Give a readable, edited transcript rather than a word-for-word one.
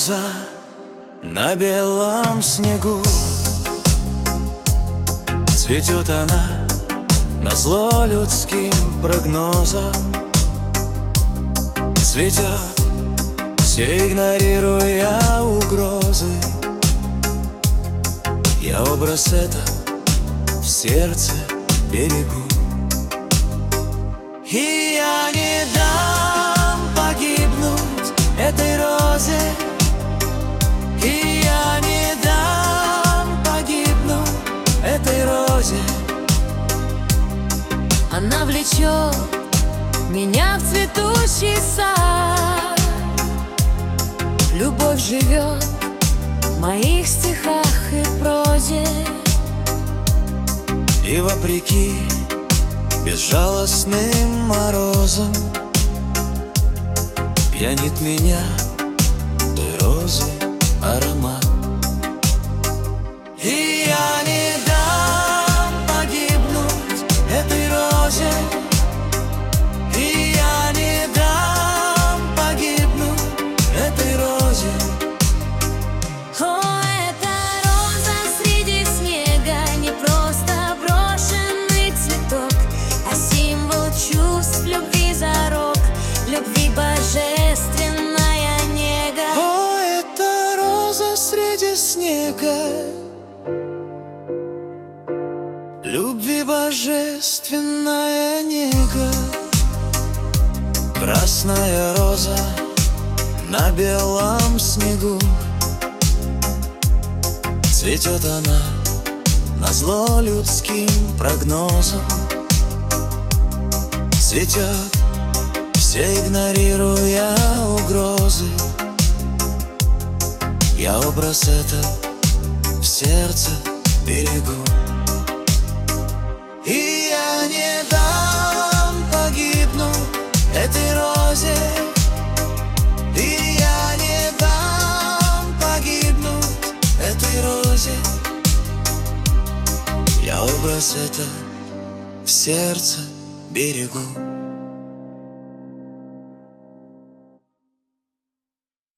роза на белом снегу. Цветет она назло людским прогнозам. Цветет, все игнорируя угрозы. Я образ этот в сердце берегу. И я не дам погибнуть этой розе. И я не дам погибнуть этой розе. Она влечет меня в цветущий сад. Любовь живет в моих стихах и прозе. И вопреки безжалостным морозам пьянит меня той розы аромат. И я не дам погибнуть этой розе. И я не дам погибнуть этой розе. О, эта роза среди снега не просто брошенный цветок, а символ чувств, любви зарок, любви божественная нега. О, эта роза среди снега, любви божественная нега. Красная роза на белом снегу. Цветет она назло людским прогнозам. Цветет, все игнорируя угрозы. Я образ этот в сердце берегу. И я не дам погибнуть этой розе. И я не дам погибнуть этой розе. Я образ этот в сердце берегу.